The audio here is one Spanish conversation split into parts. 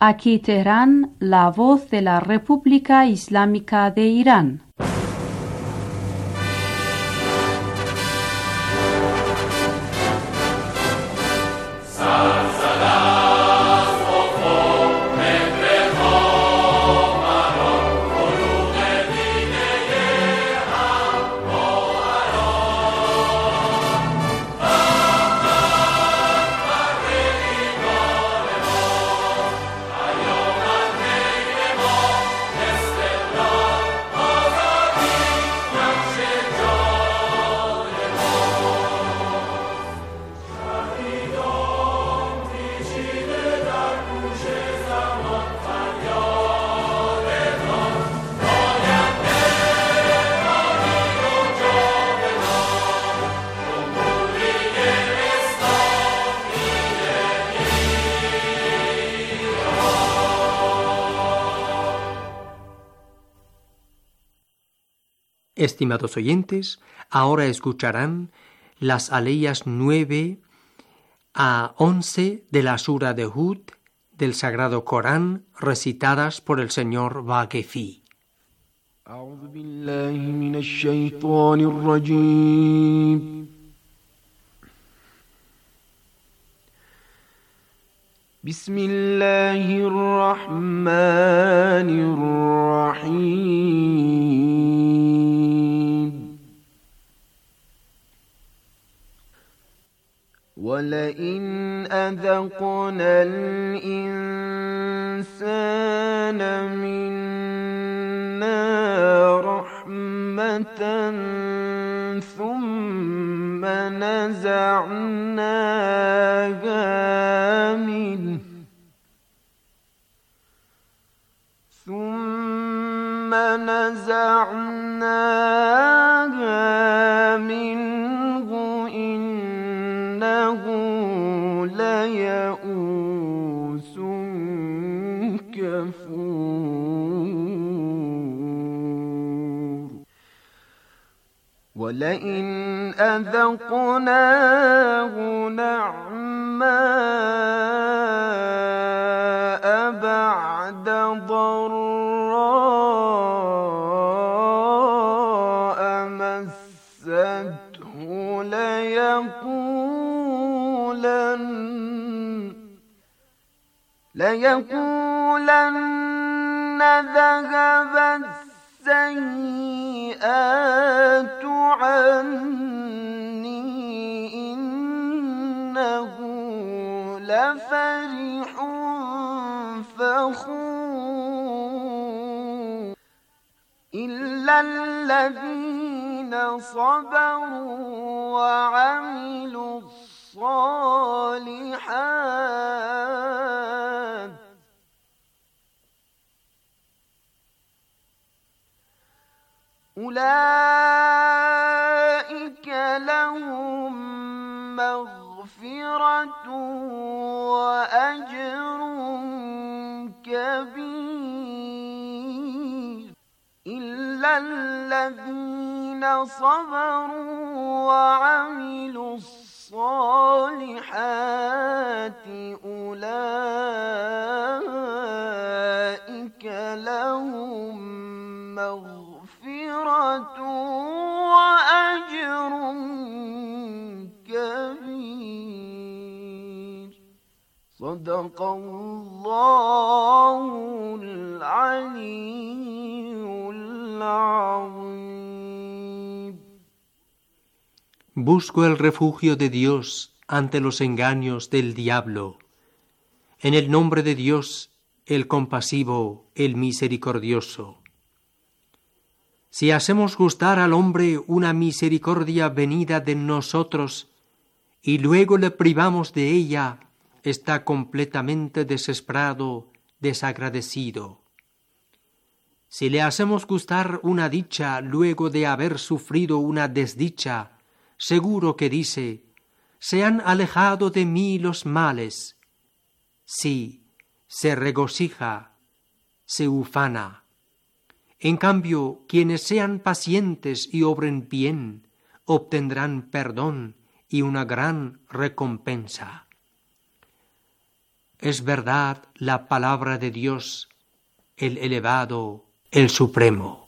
Aquí Teherán, la voz de la República Islámica de Irán. Estimados oyentes, ahora escucharán las aleyas 9 a 11 de la Sura de Hud del Sagrado Corán, recitadas por el señor Vaquefi. أعوذ بالله من الشيطان الرجيم بسم الله الرحمن الرحيم ولئن أذقنا الإنسان منا رحمة ثم نزعناها منه إنه ليئوس كفور ولئن أذقناه نعماء بعد ضراء مسته ليقولن ذهب السيئات عني إنه لفرح فخور إلا الذين صبروا وعملوا الصالحات أولئك لهم مغفرة وأجر كبير إلا الذين صبروا وعملوا الصالحات أولئك لهم مغفرة وأجر كبير صدق الله العلي العظيم. Busco el refugio de Dios ante los engaños del diablo. En el nombre de Dios, el compasivo, el misericordioso. Si hacemos gustar al hombre una misericordia venida de nosotros y luego le privamos de ella, está completamente desesperado, desagradecido. Si le hacemos gustar una dicha luego de haber sufrido una desdicha, seguro que dice: se han alejado de mí los males. Sí, se regocija, se ufana. En cambio, quienes sean pacientes y obren bien, obtendrán perdón y una gran recompensa. es verdad la palabra de Dios, el elevado, el supremo.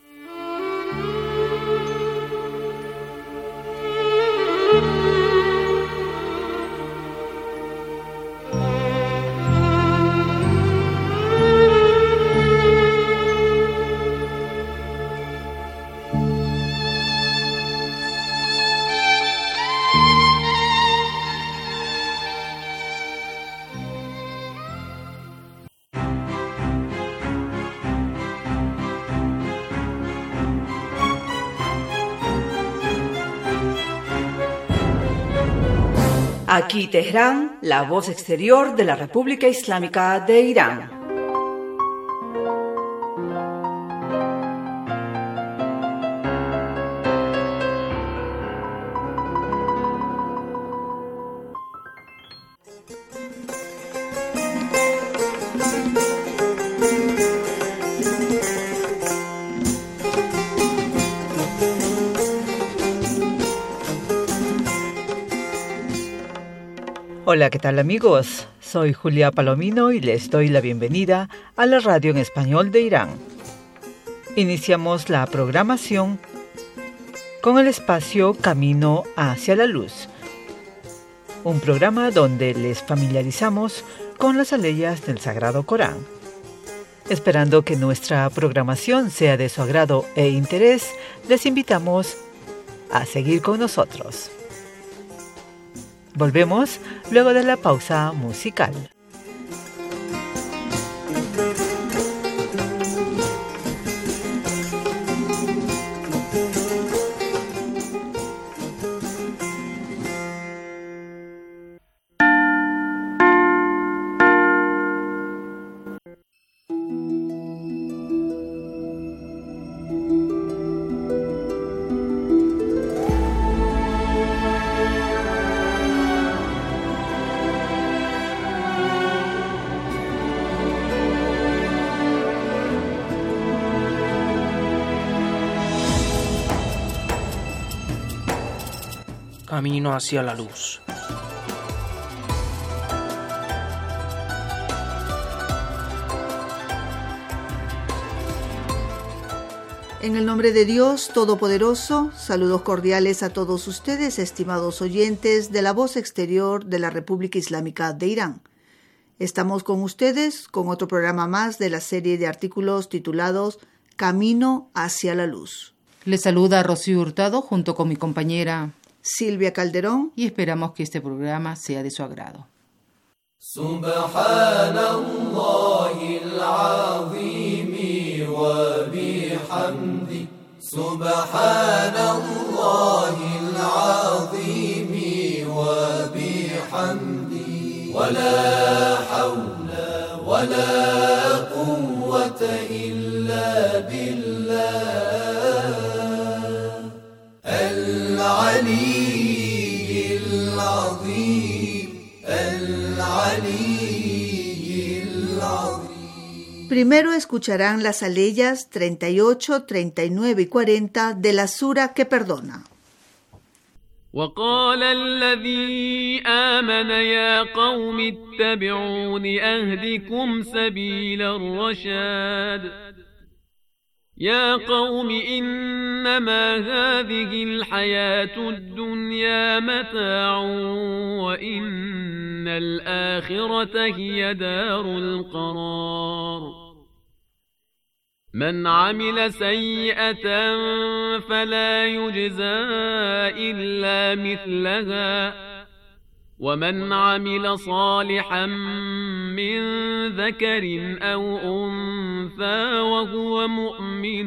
Aquí Teherán, la voz exterior de la República Islámica de Irán. Hola, ¿qué tal amigos? Soy Julia Palomino y les doy la bienvenida a la radio en español de Irán. Iniciamos la programación con el espacio Camino hacia la Luz, un programa donde les familiarizamos con las aleyas del Sagrado Corán. Esperando que nuestra programación sea de su agrado e interés, les invitamos a seguir con nosotros. Volvemos luego de la pausa musical. Camino hacia la luz. En el nombre de Dios Todopoderoso, saludos cordiales a todos ustedes, estimados oyentes de la voz exterior de la República Islámica de Irán. Estamos con ustedes con otro programa más de la serie de artículos titulados Camino hacia la Luz. Les saluda Rocío Hurtado junto con mi compañera Silvia Calderón, y esperamos que este programa sea de su agrado. Subhanallahil azim wa bihamdi Subhanallahil azim wa bihamdi wa la hawla wa la quwwata illa billah al-ali Primero escucharán las aleyas 38, 39 y 40 de la sura que perdona. وقال الذي آمن يا قوم اتبعون أهدكم سبيل الرشاد يا قوم إنما هذه الحياة الدنيا متاع وإن الآخرة هي دار القرار من عمل سيئة فلا يجزى إلا مثلها ومن عمل صالحا من ذكر أو أنثى وهو مؤمن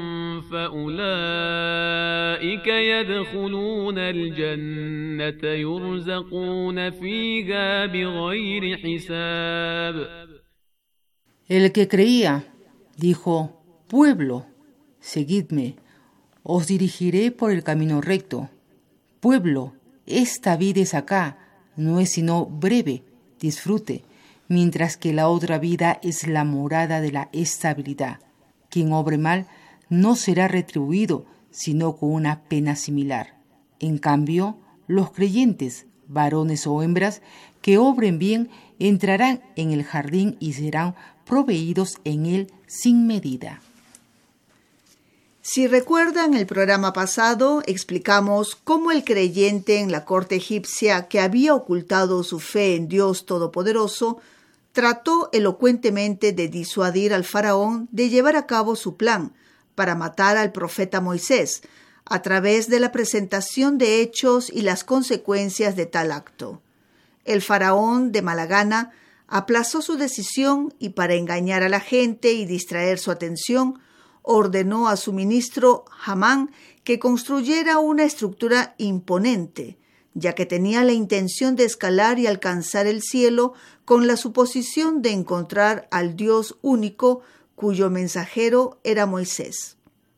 فأولئك يدخلون الجنة يرزقون فيها بغير حساب. El que creía dijo: Pueblo, seguidme, os dirigiré por el camino recto. Pueblo, esta vida es acá, no es sino breve, disfrute, mientras que la otra vida es la morada de la estabilidad. Quien obre mal no será retribuido, sino con una pena similar. En cambio, los creyentes, varones o hembras, que obren bien, entrarán en el jardín y serán proveídos en él sin medida. Si recuerdan el programa pasado, explicamos cómo el creyente en la corte egipcia que había ocultado su fe en Dios Todopoderoso trató elocuentemente de disuadir al faraón de llevar a cabo su plan para matar al profeta Moisés a través de la presentación de hechos y las consecuencias de tal acto. El faraón, de mala gana, aplazó su decisión y para engañar a la gente y distraer su atención, ordenó a su ministro Hamán que construyera una estructura imponente, ya que tenía la intención de escalar y alcanzar el cielo con la suposición de encontrar al Dios único cuyo mensajero era Moisés.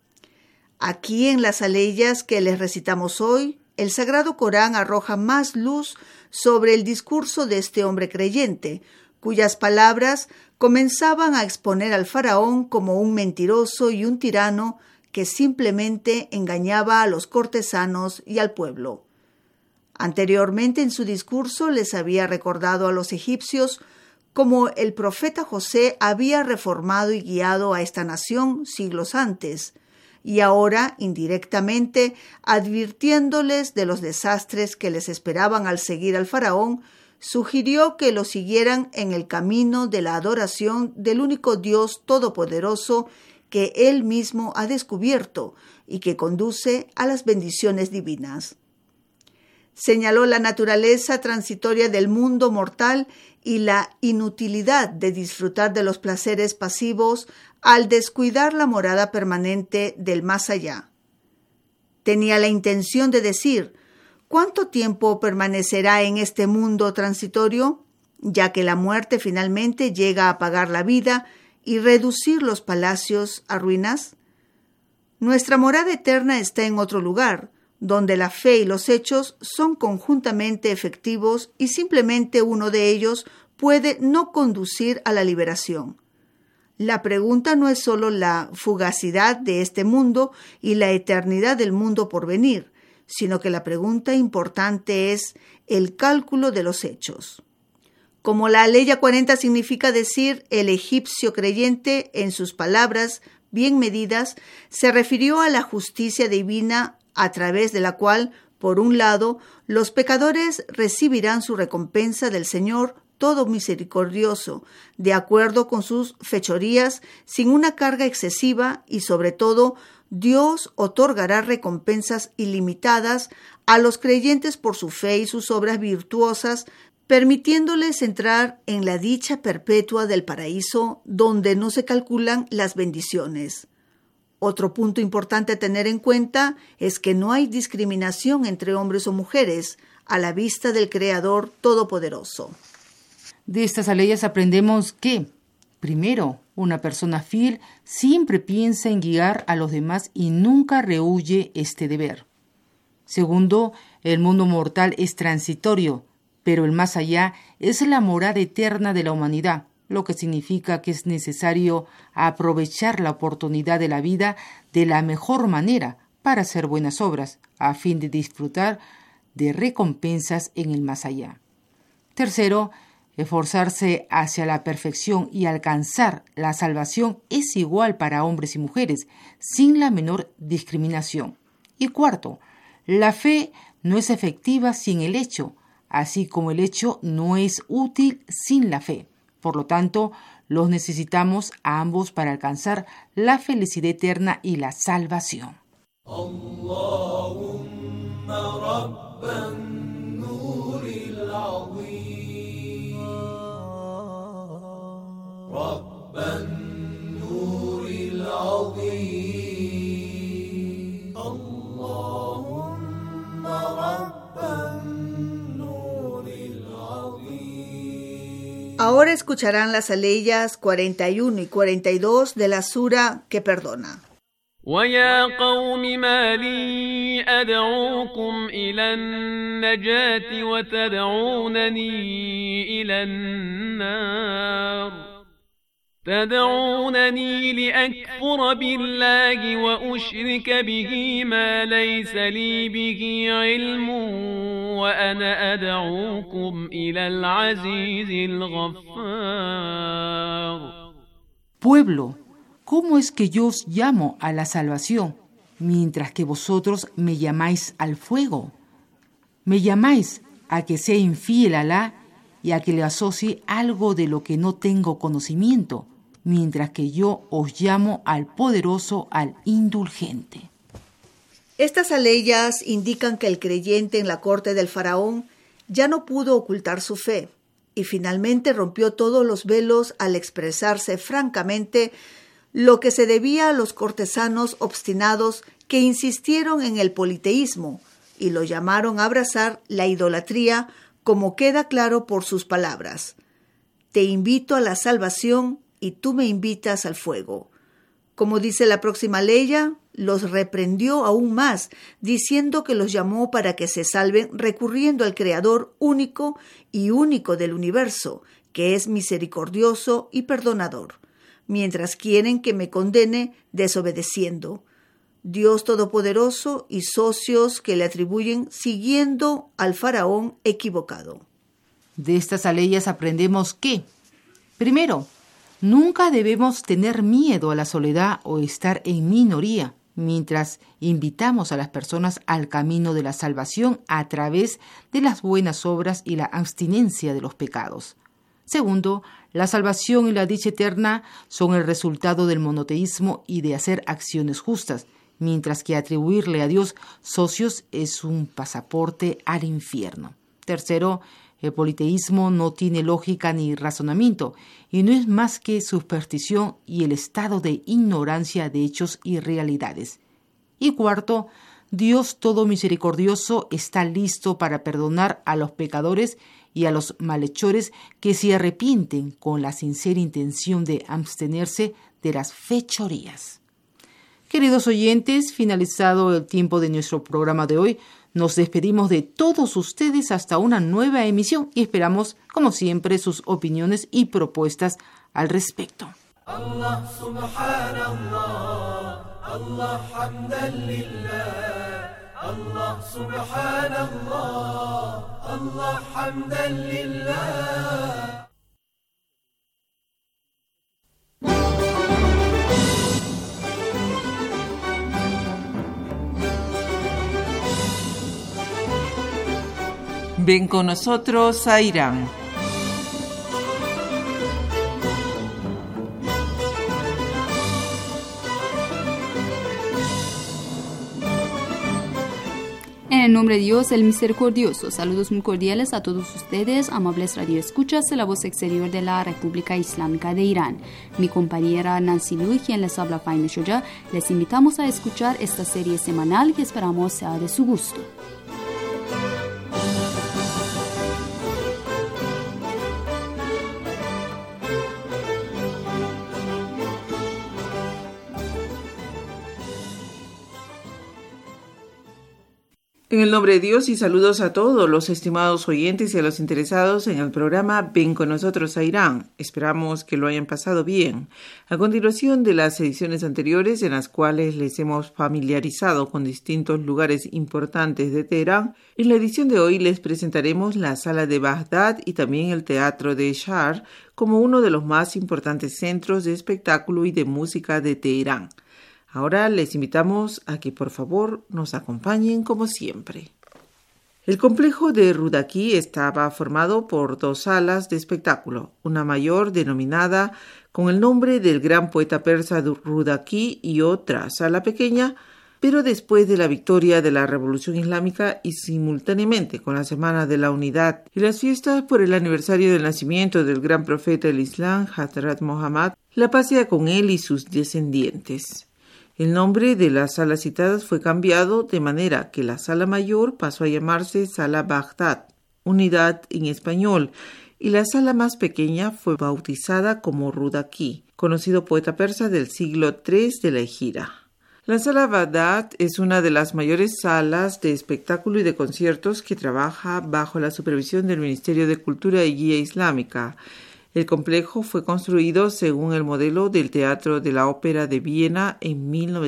Aquí en las aleyas que les recitamos hoy, el Sagrado Corán arroja más luz sobre el discurso de este hombre creyente, cuyas palabras comenzaban a exponer al faraón como un mentiroso y un tirano que simplemente engañaba a los cortesanos y al pueblo. Anteriormente en su discurso les había recordado a los egipcios cómo el profeta José había reformado y guiado a esta nación siglos antes, y ahora, indirectamente, advirtiéndoles de los desastres que les esperaban al seguir al faraón, sugirió que lo siguieran en el camino de la adoración del único Dios todopoderoso que él mismo ha descubierto y que conduce a las bendiciones divinas. Señaló la naturaleza transitoria del mundo mortal y la inutilidad de disfrutar de los placeres pasivos al descuidar la morada permanente del más allá. Tenía la intención de decir: ¿cuánto tiempo permanecerá en este mundo transitorio? Ya que la muerte finalmente llega a apagar la vida y reducir los palacios a ruinas. Nuestra morada eterna está en otro lugar, donde la fe y los hechos son conjuntamente efectivos y simplemente uno de ellos puede no conducir a la liberación. La pregunta no es solo la fugacidad de este mundo y la eternidad del mundo por venir, sino que la pregunta importante es el cálculo de los hechos. Como la Aleya 40 significa decir el egipcio creyente, en sus palabras bien medidas, se refirió a la justicia divina a través de la cual, por un lado, los pecadores recibirán su recompensa del Señor todo misericordioso, de acuerdo con sus fechorías, sin una carga excesiva y, sobre todo, Dios otorgará recompensas ilimitadas a los creyentes por su fe y sus obras virtuosas, permitiéndoles entrar en la dicha perpetua del paraíso, donde no se calculan las bendiciones. Otro punto importante a tener en cuenta es que no hay discriminación entre hombres o mujeres a la vista del Creador Todopoderoso. De estas aleyas aprendemos que, primero, una persona fiel siempre piensa en guiar a los demás y nunca rehúye este deber. Segundo, el mundo mortal es transitorio, pero el más allá es la morada eterna de la humanidad, lo que significa que es necesario aprovechar la oportunidad de la vida de la mejor manera para hacer buenas obras, a fin de disfrutar de recompensas en el más allá. Tercero, esforzarse hacia la perfección y alcanzar la salvación es igual para hombres y mujeres, sin la menor discriminación. Y cuarto, la fe no es efectiva sin el hecho, así como el hecho no es útil sin la fe. Por lo tanto, los necesitamos a ambos para alcanzar la felicidad eterna y la salvación. Allahumma rabban nuril azim, rabban nuril azim, Allahumma rabban nuril azim. Ahora escucharán las aleyas 41 y 42 de la sura que perdona. وَيَا قَوْمِ مَا لِي أَدْعُوكُمْ إِلَى النَّجَاةِ وَتَدْعُونَنِي إِلَى النَّارِ. تدعونني لأكفر بالله وأشرك به ما ليس لي به علم وأنا أدعوكم إلى العزيز الغفار. Pueblo, ¿cómo es que yo os llamo a la salvación, mientras que vosotros me llamáis al fuego? Me llamáis a que sea infiel a Alá y a que le asocie algo de lo que no tengo conocimiento, mientras que yo os llamo al poderoso, al indulgente. Estas aleyas indican que el creyente en la corte del faraón ya no pudo ocultar su fe y finalmente rompió todos los velos al expresarse francamente lo que se debía a los cortesanos obstinados que insistieron en el politeísmo y lo llamaron a abrazar la idolatría, como queda claro por sus palabras. Te invito a la salvación y tú me invitas al fuego. Como dice la próxima aleya, los reprendió aún más, diciendo que los llamó para que se salven recurriendo al Creador único y único del universo, que es misericordioso y perdonador, mientras quieren que me condene desobedeciendo. Dios Todopoderoso y socios que le atribuyen siguiendo al faraón equivocado. De estas aleyas aprendemos que, primero, nunca debemos tener miedo a la soledad o estar en minoría, mientras invitamos a las personas al camino de la salvación a través de las buenas obras y la abstinencia de los pecados. Segundo, la salvación y la dicha eterna son el resultado del monoteísmo y de hacer acciones justas, mientras que atribuirle a Dios socios es un pasaporte al infierno. Tercero, el politeísmo no tiene lógica ni razonamiento y no es más que superstición y el estado de ignorancia de hechos y realidades. Y cuarto, Dios todo misericordioso está listo para perdonar a los pecadores y a los malhechores que se arrepienten con la sincera intención de abstenerse de las fechorías. Queridos oyentes, finalizado el tiempo de nuestro programa de hoy, nos despedimos de todos ustedes hasta una nueva emisión y esperamos, como siempre, sus opiniones y propuestas al respecto. Allah subhanallah, Allah hamdan lillah, Allah subhanallah, Allah hamdan lillah. Ven con nosotros a Irán. En el nombre de Dios, el misericordioso, saludos muy cordiales a todos ustedes, amables radioescuchas de la voz exterior de la República Islámica de Irán. Mi compañera Nancy Lui, quien les habla Faime Shoya, les invitamos a escuchar esta serie semanal que esperamos sea de su gusto. En el nombre de Dios y saludos a todos los estimados oyentes y a los interesados en el programa Ven con nosotros a Irán. Esperamos que lo hayan pasado bien. A continuación de las ediciones anteriores en las cuales les hemos familiarizado con distintos lugares importantes de Teherán, en la edición de hoy les presentaremos la sala de Bagdad y también el teatro de Shar como uno de los más importantes centros de espectáculo y de música de Teherán. Ahora les invitamos a que por favor nos acompañen como siempre. El complejo de Rudaki estaba formado por dos salas de espectáculo, una mayor denominada con el nombre del gran poeta persa Rudaki y otra sala pequeña, pero después de la victoria de la Revolución Islámica y simultáneamente con la Semana de la Unidad y las fiestas por el aniversario del nacimiento del gran profeta del Islam, Hazrat Muhammad, la pasea con él y sus descendientes. El nombre de las salas citadas fue cambiado de manera que la sala mayor pasó a llamarse Sala Bagdad, unidad en español, y la sala más pequeña fue bautizada como Rudaki, conocido poeta persa del siglo III de la Hijra. La Sala Bagdad es una de las mayores salas de espectáculo y de conciertos que trabaja bajo la supervisión del Ministerio de Cultura y Guía Islámica. El complejo fue construido según el modelo del Teatro de la Ópera de Viena en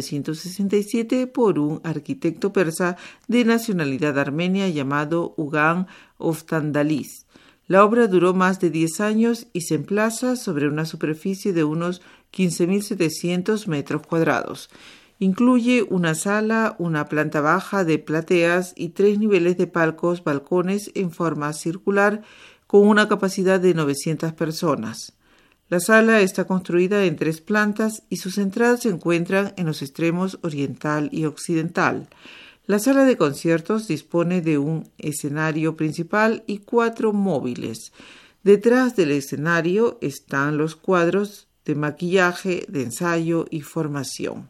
1967 por un arquitecto persa de nacionalidad armenia llamado Ugan Oftandalis. La obra duró más de 10 años y se emplaza sobre una superficie de unos 15.700 metros cuadrados. Incluye una sala, una planta baja de plateas y 3 niveles de palcos, balcones en forma circular con una capacidad de 900 personas. La sala está construida en 3 plantas y sus entradas se encuentran en los extremos oriental y occidental. La sala de conciertos dispone de un escenario principal y 4 móviles. Detrás del escenario están los cuadros de maquillaje, de ensayo y formación.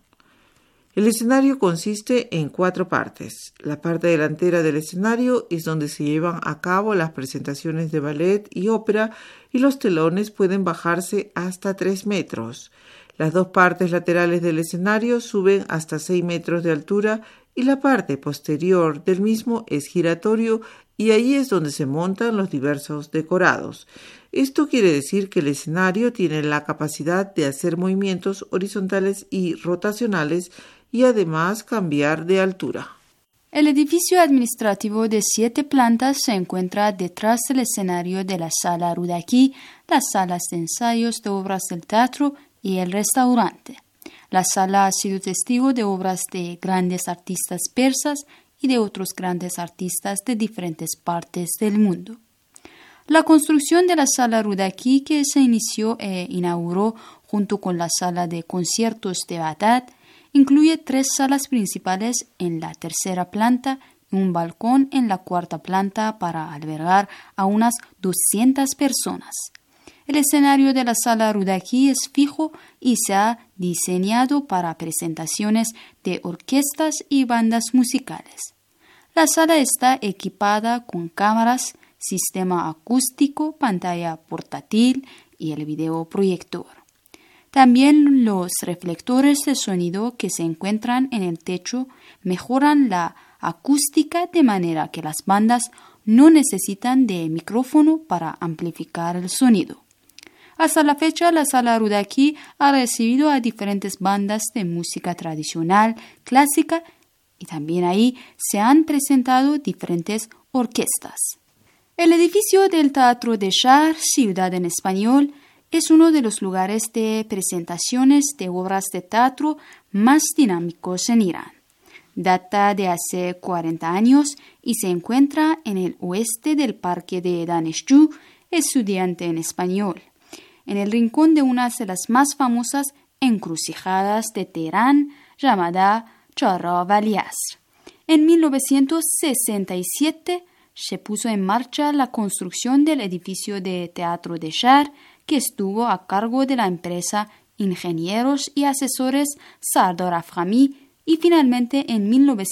El escenario consiste en 4 partes. La parte delantera del escenario es donde se llevan a cabo las presentaciones de ballet y ópera y los telones pueden bajarse hasta 3 metros. Las 2 partes laterales del escenario suben hasta 6 metros de altura y la parte posterior del mismo es giratorio y ahí es donde se montan los diversos decorados. Esto quiere decir que el escenario tiene la capacidad de hacer movimientos horizontales y rotacionales y además cambiar de altura. El edificio administrativo de 7 plantas se encuentra detrás del escenario de la Sala Rudaki, las salas de ensayos de obras del teatro y el restaurante. La sala ha sido testigo de obras de grandes artistas persas y de otros grandes artistas de diferentes partes del mundo. La construcción de la Sala Rudaki, que se inició e inauguró junto con la Sala de Conciertos de Bagdad, incluye 3 salas principales en la 3ª planta y un balcón en la 4ª planta para albergar a unas 200 personas. El escenario de la Sala Rudaki es fijo y se ha diseñado para presentaciones de orquestas y bandas musicales. La sala está equipada con cámaras, sistema acústico, pantalla portátil y el videoproyector. También los reflectores de sonido que se encuentran en el techo mejoran la acústica de manera que las bandas no necesitan de micrófono para amplificar el sonido. Hasta la fecha, la Sala Rudaki ha recibido a diferentes bandas de música tradicional, clásica, y también ahí se han presentado diferentes orquestas. El edificio del Teatro de Shar, ciudad en español, es uno de los lugares de presentaciones de obras de teatro más dinámicos en Irán. Data de hace 40 años y se encuentra en el oeste del parque de Daneshju, estudiante en español, en el rincón de una de las más famosas encrucijadas de Teherán, llamada Chorro Valiasr. En 1967 se puso en marcha la construcción del edificio de Teatro de Shar, que estuvo a cargo de la empresa Ingenieros y Asesores Sardor Afkhami, y finalmente en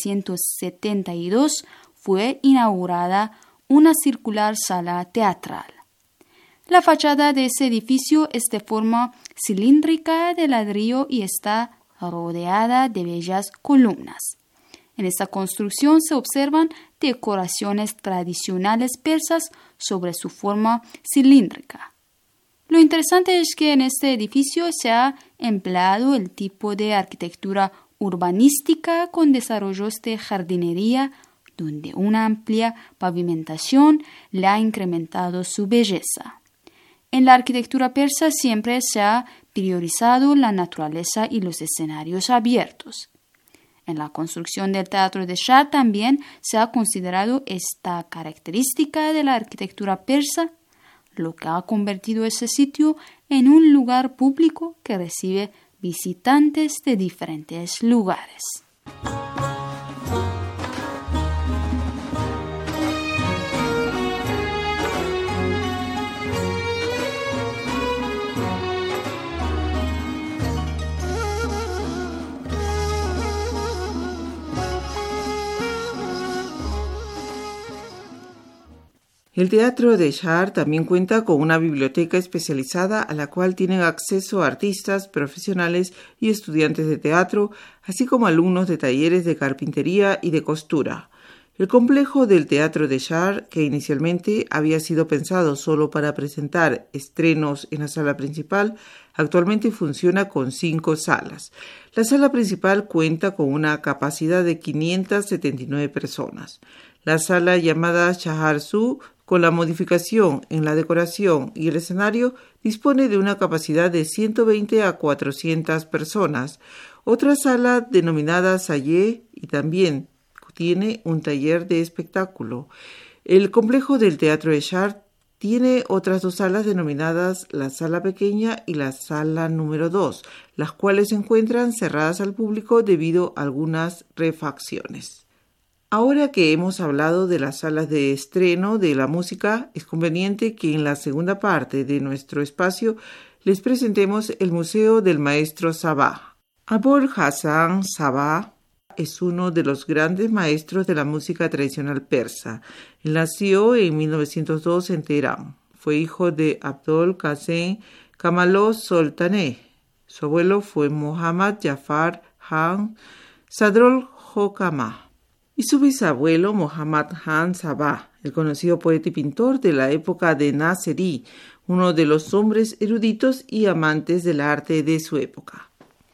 1972 fue inaugurada una circular sala teatral. La fachada de ese edificio es de forma cilíndrica de ladrillo y está rodeada de bellas columnas. En esta construcción se observan decoraciones tradicionales persas sobre su forma cilíndrica. Lo interesante es que en este edificio se ha empleado el tipo de arquitectura urbanística con desarrollos de jardinería, donde una amplia pavimentación le ha incrementado su belleza. En la arquitectura persa siempre se ha priorizado la naturaleza y los escenarios abiertos. En la construcción del Teatro de Shar también se ha considerado esta característica de la arquitectura persa, lo que ha convertido ese sitio en un lugar público que recibe visitantes de diferentes lugares. El Teatro de Shar también cuenta con una biblioteca especializada a la cual tienen acceso artistas, profesionales y estudiantes de teatro, así como alumnos de talleres de carpintería y de costura. El complejo del Teatro de Shar, que inicialmente había sido pensado solo para presentar estrenos en la sala principal, actualmente funciona con 5 salas. La sala principal cuenta con una capacidad de 579 personas. La sala llamada Shahar Su, con la modificación en la decoración y el escenario, dispone de una capacidad de 120 a 400 personas. Otra sala denominada Sayé y también tiene un taller de espectáculo. El complejo del Teatro de Shar tiene otras 2 salas denominadas la Sala Pequeña y la Sala número 2, las cuales se encuentran cerradas al público debido a algunas refacciones. Ahora que hemos hablado de las salas de estreno de la música, es conveniente que en la segunda parte de nuestro espacio les presentemos el Museo del Maestro Sabah. Abul Hassan Sabah es uno de los grandes maestros de la música tradicional persa. Él nació en 1902 en Teherán. Fue hijo de Abdol Qasim Kamaló Soltaneh. Su abuelo fue Muhammad Jafar Han Sadrol Hokama y su bisabuelo Muhammad Han Sabah, el conocido poeta y pintor de la época de Nasserí, uno de los hombres eruditos y amantes del arte de su época.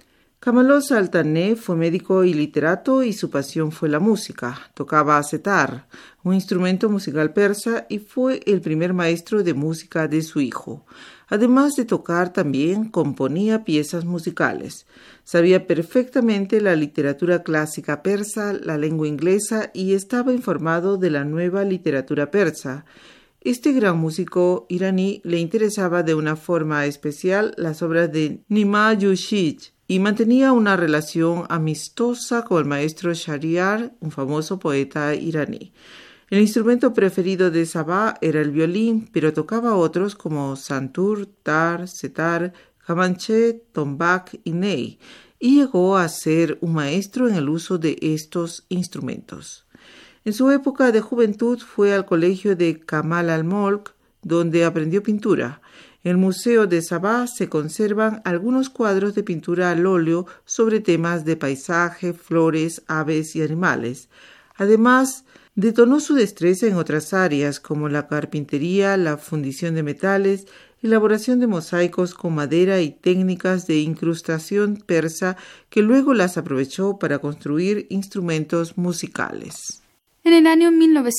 Kamaló Soltaneh fue médico y literato y su pasión fue la música. Tocaba setar, un instrumento musical persa, y fue el primer maestro de música de su hijo. Además de tocar, también componía piezas musicales. Sabía perfectamente la literatura clásica persa, la lengua inglesa y estaba informado de la nueva literatura persa. Este gran músico iraní le interesaba de una forma especial las obras de Nima Yushij, y mantenía una relación amistosa con el maestro Shahriar, un famoso poeta iraní. El instrumento preferido de Sabah era el violín, pero tocaba otros como santur, tar, setar, kamanché, tombak y ney, y llegó a ser un maestro en el uso de estos instrumentos. En su época de juventud fue al colegio de Kamal al-Molk, donde aprendió pintura. En el Museo de Sabah se conservan algunos cuadros de pintura al óleo sobre temas de paisaje, flores, aves y animales. Además, detonó su destreza en otras áreas como la carpintería, la fundición de metales, elaboración de mosaicos con madera y técnicas de incrustación persa que luego las aprovechó para construir instrumentos musicales. En el año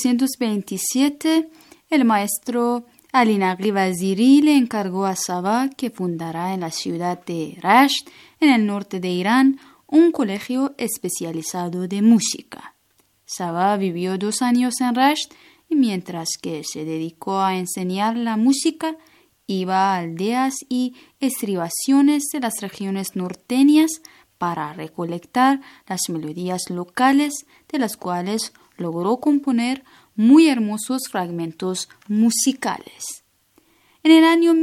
1927, el maestro Ali Naqi Vaziri le encargó a Sabah que fundara en la ciudad de Rasht, en el norte de Irán, un colegio especializado de música. Sabah vivió 2 años en Rasht y mientras que se dedicó a enseñar la música, iba a aldeas y estribaciones de las regiones norteñas para recolectar las melodías locales, de las cuales logró componer muy hermosos fragmentos musicales. En el año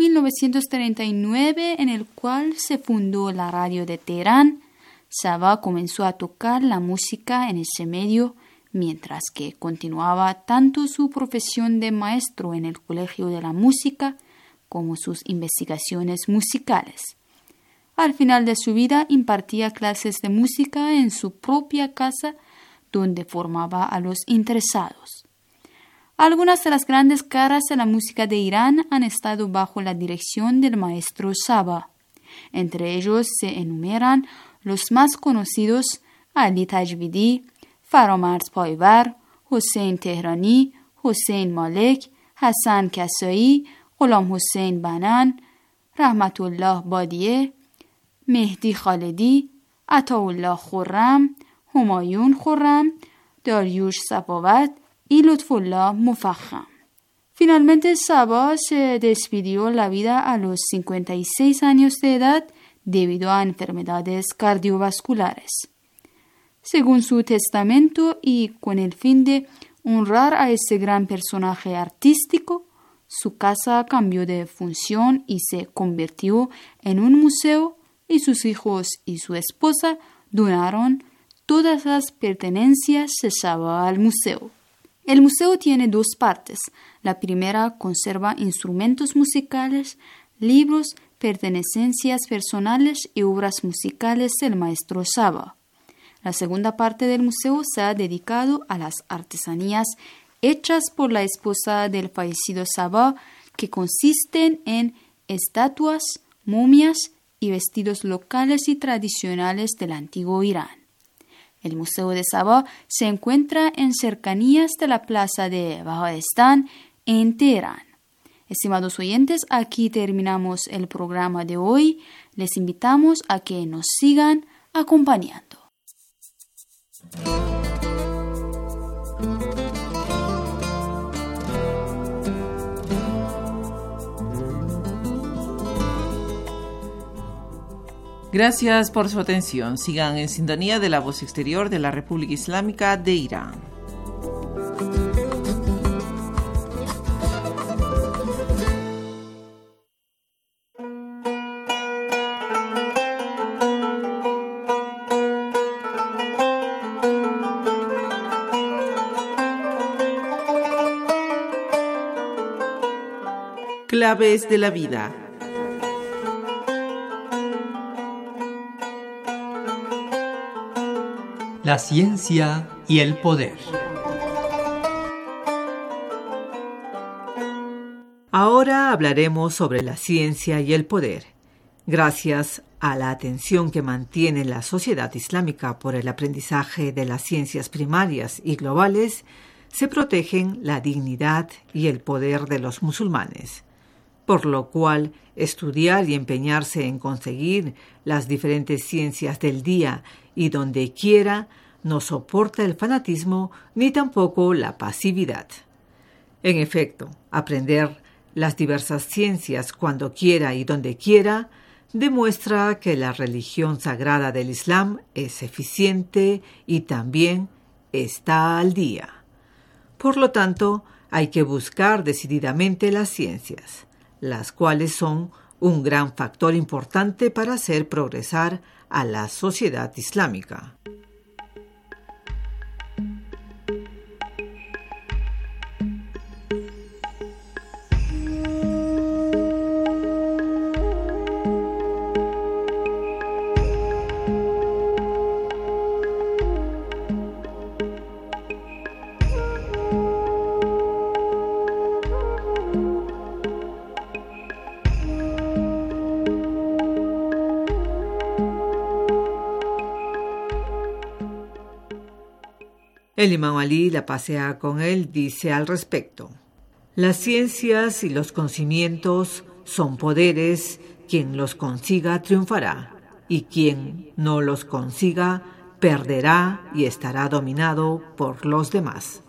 1939, en el cual se fundó la radio de Teherán, Sabah comenzó a tocar la música en ese medio, mientras que continuaba tanto su profesión de maestro en el Colegio de la Música como sus investigaciones musicales. Al final de su vida impartía clases de música en su propia casa, donde formaba a los interesados. Algunas de las grandes caras de la música de Irán han estado bajo la dirección del maestro Sabah. Entre ellos se enumeran los más conocidos Ali Tajvidi, Faramarz Payvar, Hossein Tehrani, Hossein Malek, Hassan Kasai, Ghulam Hossein Banan, Rahmatullah Badieh, Mehdi Khaledi, Ataullah Khurram, Humayun Khurram, Dariush Safavat y Lutfullah Mufakham. Finalmente, Sabah se despidió la vida a los 56 años de edad debido a enfermedades cardiovasculares. Según su testamento y con el fin de honrar a este gran personaje artístico, su casa cambió de función y se convirtió en un museo, y sus hijos y su esposa donaron todas las pertenencias de Sabah al museo. El museo tiene 2 partes. La primera conserva instrumentos musicales, libros, pertenencias personales y obras musicales del maestro Sabah. La segunda parte del museo se ha dedicado a las artesanías hechas por la esposa del fallecido Sabah, que consisten en estatuas, momias y vestidos locales y tradicionales del antiguo Irán. El Museo de Sabah se encuentra en cercanías de la plaza de Bahawestán en Teherán. Estimados oyentes, aquí terminamos el programa de hoy. Les invitamos a que nos sigan acompañando. Gracias por su atención. Sigan en sintonía de la voz exterior de la República Islámica de Irán. Claves de la vida. La ciencia y el poder. Ahora hablaremos sobre la ciencia y el poder. Gracias a la atención que mantiene la sociedad islámica por el aprendizaje de las ciencias primarias y globales, se protegen la dignidad y el poder de los musulmanes, por lo cual estudiar y empeñarse en conseguir las diferentes ciencias del día y donde quiera no soporta el fanatismo ni tampoco la pasividad. En efecto, aprender las diversas ciencias cuando quiera y donde quiera demuestra que la religión sagrada del Islam es eficiente y también está al día. Por lo tanto, hay que buscar decididamente las ciencias, las cuales son un gran factor importante para hacer progresar a la sociedad islámica. El imam Ali, la paz sea con él, dice al respecto: las ciencias y los conocimientos son poderes, quien los consiga triunfará, y quien no los consiga perderá y estará dominado por los demás.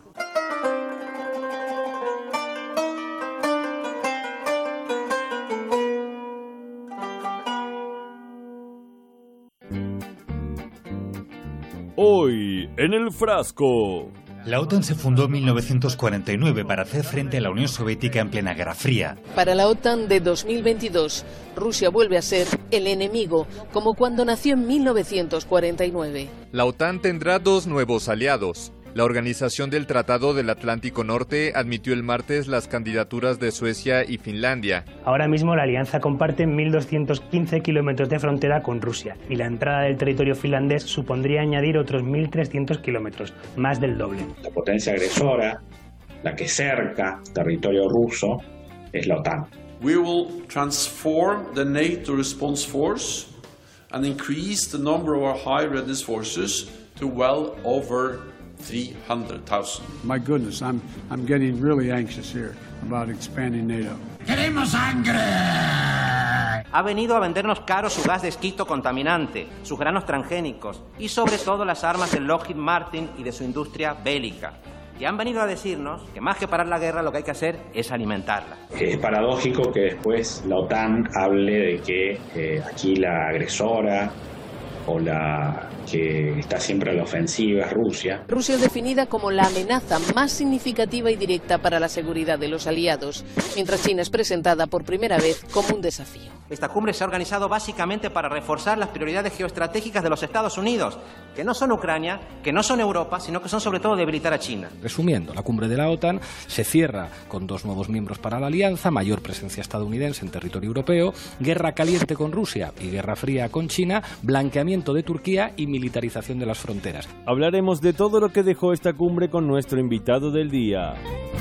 Hoy en el frasco. La OTAN se fundó en 1949 para hacer frente a la Unión Soviética en plena Guerra Fría. Para la OTAN de 2022, Rusia vuelve a ser el enemigo, como cuando nació en 1949. La OTAN tendrá dos nuevos aliados. La Organización del Tratado del Atlántico Norte admitió el martes las candidaturas de Suecia y Finlandia. Ahora mismo la alianza comparte 1.215 kilómetros de frontera con Rusia y la entrada del territorio finlandés supondría añadir otros 1.300 kilómetros, más del doble. La potencia agresora, la que cerca territorio ruso, es la OTAN. We will transform the NATO response force and increase the number of our high readiness forces to well over 300,000. My goodness, I'm getting really anxious here about expanding NATO. ¡Queremos sangre! Ha venido a vendernos caro su gas de esquisto contaminante, sus granos transgénicos y sobre todo las armas de Lockheed Martin y de su industria bélica. Y han venido a decirnos que más que parar la guerra lo que hay que hacer es alimentarla. Es paradójico que después la OTAN hable de que aquí la agresora o la que está siempre a la ofensiva es Rusia. Rusia es definida como la amenaza más significativa y directa para la seguridad de los aliados, mientras China es presentada por primera vez como un desafío. Esta cumbre se ha organizado básicamente para reforzar las prioridades geoestratégicas de los Estados Unidos, que no son Ucrania, que no son Europa, sino que son sobre todo debilitar a China. Resumiendo, la cumbre de la OTAN se cierra con 2 nuevos miembros para la alianza, mayor presencia estadounidense en territorio europeo, guerra caliente con Rusia y guerra fría con China, blanqueamiento aislamiento de Turquía y militarización de las fronteras. Hablaremos de todo lo que dejó esta cumbre con nuestro invitado del día.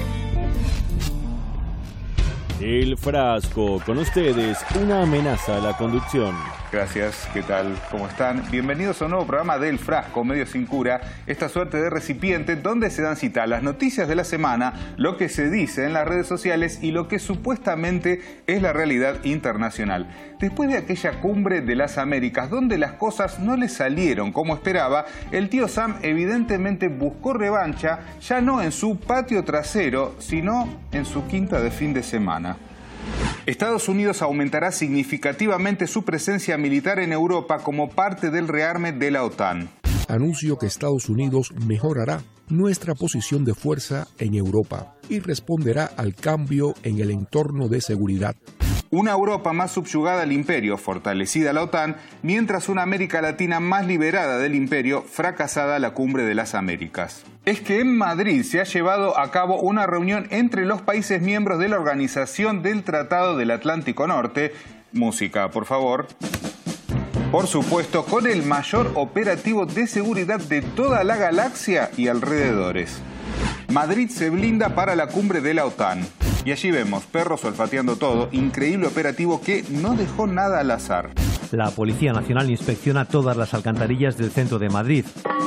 El Frasco, con ustedes, una amenaza a la conducción. Gracias, ¿qué tal? ¿Cómo están? Bienvenidos a un nuevo programa del Frasco, medio sin cura, esta suerte de recipiente donde se dan cita las noticias de la semana, lo que se dice en las redes sociales y lo que supuestamente es la realidad internacional. Después de aquella cumbre de las Américas donde las cosas no le salieron como esperaba, el tío Sam evidentemente buscó revancha, ya no en su patio trasero, sino en su quinta de fin de semana. Estados Unidos aumentará significativamente su presencia militar en Europa como parte del rearme de la OTAN. Anuncio que Estados Unidos mejorará nuestra posición de fuerza en Europa y responderá al cambio en el entorno de seguridad. Una Europa más subyugada al imperio, fortalecida la OTAN, mientras una América Latina más liberada del imperio, fracasada la cumbre de las Américas. Es que en Madrid se ha llevado a cabo una reunión entre los países miembros de la Organización del Tratado del Atlántico Norte. Música, por favor. Por supuesto, con el mayor operativo de seguridad de toda la galaxia y alrededores. Madrid se blinda para la cumbre de la OTAN. Y allí vemos perros olfateando todo, increíble operativo que no dejó nada al azar. La Policía Nacional inspecciona todas las alcantarillas del centro de Madrid.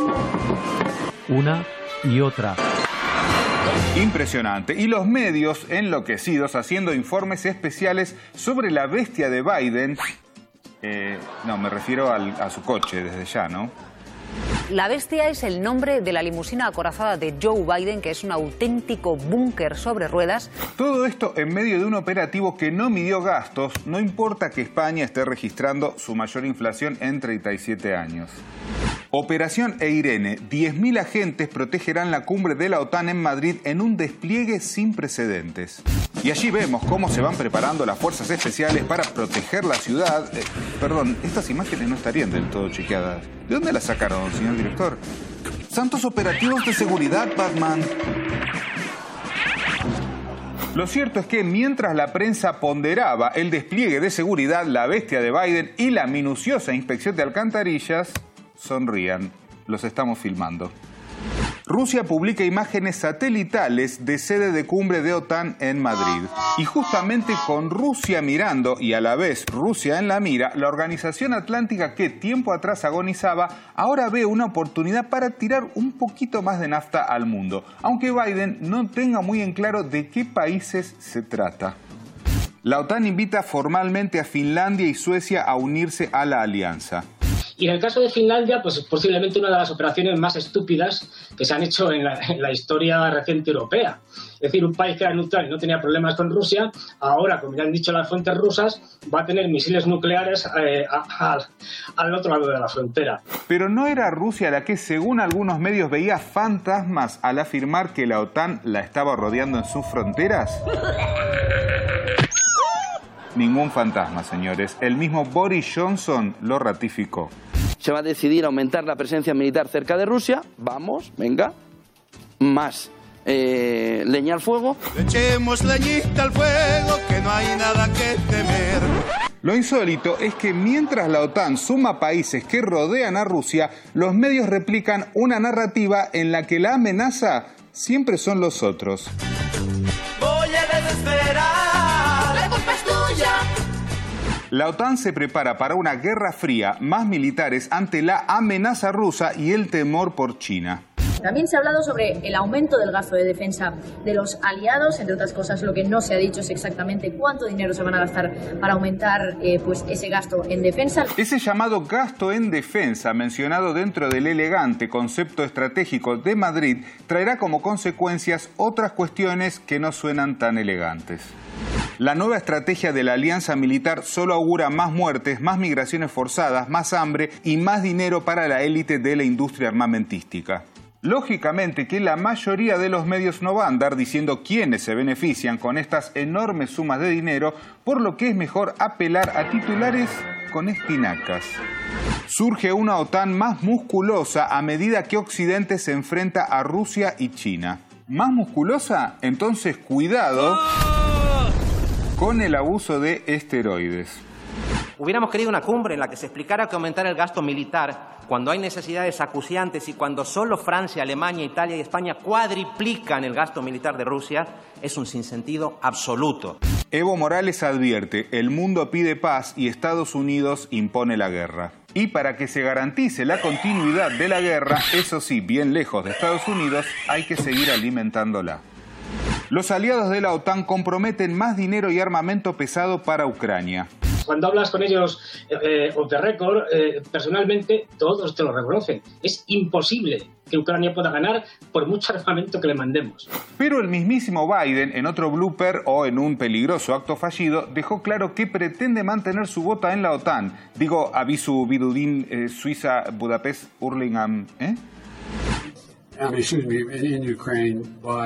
Una y otra. Impresionante. Y los medios enloquecidos haciendo informes especiales sobre la bestia de Biden. No, me refiero a su coche desde ya, ¿no? La bestia es el nombre de la limusina acorazada de Joe Biden, que es un auténtico búnker sobre ruedas. Todo esto en medio de un operativo que no midió gastos, no importa que España esté registrando su mayor inflación en 37 años. Operación Eirene. 10.000 agentes protegerán la cumbre de la OTAN en Madrid en un despliegue sin precedentes. Y allí vemos cómo se van preparando las fuerzas especiales para proteger la ciudad. Perdón, estas imágenes no estarían del todo chequeadas. ¿De dónde las sacaron, señor director? ¡Santos operativos de seguridad, Batman! Lo cierto es que mientras la prensa ponderaba el despliegue de seguridad, la bestia de Biden y la minuciosa inspección de alcantarillas, sonrían, los estamos filmando. Rusia publica imágenes satelitales de sede de cumbre de OTAN en Madrid. Y justamente con Rusia mirando y a la vez Rusia en la mira, la Organización Atlántica que tiempo atrás agonizaba, ahora ve una oportunidad para tirar un poquito más de nafta al mundo, aunque Biden no tenga muy en claro de qué países se trata. La OTAN invita formalmente a Finlandia y Suecia a unirse a la alianza. Y en el caso de Finlandia, pues posiblemente una de las operaciones más estúpidas que se han hecho en la historia reciente europea. Es decir, un país que era neutral y no tenía problemas con Rusia, ahora, como ya han dicho las fuentes rusas, va a tener misiles nucleares al otro lado de la frontera. Pero ¿no era Rusia la que, según algunos medios, veía fantasmas al afirmar que la OTAN la estaba rodeando en sus fronteras? Ningún fantasma, señores. El mismo Boris Johnson lo ratificó. Se va a decidir aumentar la presencia militar cerca de Rusia. Vamos, venga. Más leña al fuego. Echemos leñita al fuego, que no hay nada que temer. Lo insólito es que mientras la OTAN suma países que rodean a Rusia, los medios replican una narrativa en la que la amenaza siempre son los otros. Voy a desesperar, la culpa es tuya. La OTAN se prepara para una guerra fría, más militares ante la amenaza rusa y el temor por China. También se ha hablado sobre el aumento del gasto de defensa de los aliados. Entre otras cosas, lo que no se ha dicho es exactamente cuánto dinero se van a gastar para aumentar ese gasto en defensa. Ese llamado gasto en defensa, mencionado dentro del elegante concepto estratégico de Madrid, traerá como consecuencias otras cuestiones que no suenan tan elegantes. La nueva estrategia de la alianza militar solo augura más muertes, más migraciones forzadas, más hambre y más dinero para la élite de la industria armamentística. Lógicamente que la mayoría de los medios no va a andar diciendo quiénes se benefician con estas enormes sumas de dinero, por lo que es mejor apelar a titulares con espinacas. Surge una OTAN más musculosa a medida que Occidente se enfrenta a Rusia y China. ¿Más musculosa? Entonces cuidado con el abuso de esteroides. Hubiéramos querido una cumbre en la que se explicara que aumentar el gasto militar cuando hay necesidades acuciantes y cuando solo Francia, Alemania, Italia y España cuadriplican el gasto militar de Rusia es un sinsentido absoluto. Evo Morales advierte, el mundo pide paz y Estados Unidos impone la guerra. Y para que se garantice la continuidad de la guerra, eso sí, bien lejos de Estados Unidos, hay que seguir alimentándola. Los aliados de la OTAN comprometen más dinero y armamento pesado para Ucrania. Cuando hablas con ellos off the record, personalmente todos te lo reconocen. Es imposible que Ucrania pueda ganar por mucho armamento que le mandemos. Pero el mismísimo Biden, en otro blooper o en un peligroso acto fallido, dejó claro que pretende mantener su bota en la OTAN. Digo, aviso Bidudin, Suiza, Budapest, Hurlingham, in Ukraine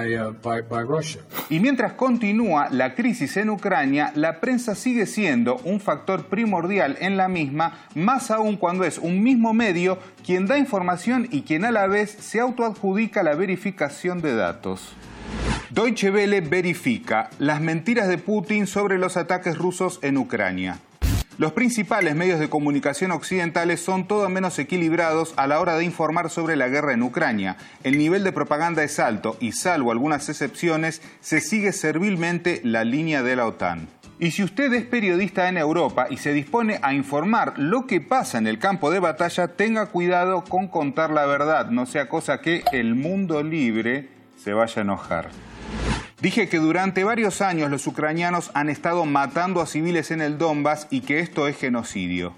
by Russia. Y mientras continúa la crisis en Ucrania, la prensa sigue siendo un factor primordial en la misma, más aún cuando es un mismo medio quien da información y quien a la vez se autoadjudica la verificación de datos. Deutsche Welle verifica las mentiras de Putin sobre los ataques rusos en Ucrania. Los principales medios de comunicación occidentales son todo menos equilibrados a la hora de informar sobre la guerra en Ucrania. El nivel de propaganda es alto y, salvo algunas excepciones, se sigue servilmente la línea de la OTAN. Y si usted es periodista en Europa y se dispone a informar lo que pasa en el campo de batalla, tenga cuidado con contar la verdad, no sea cosa que el mundo libre se vaya a enojar. Dije que durante varios años los ucranianos han estado matando a civiles en el Donbass y que esto es genocidio.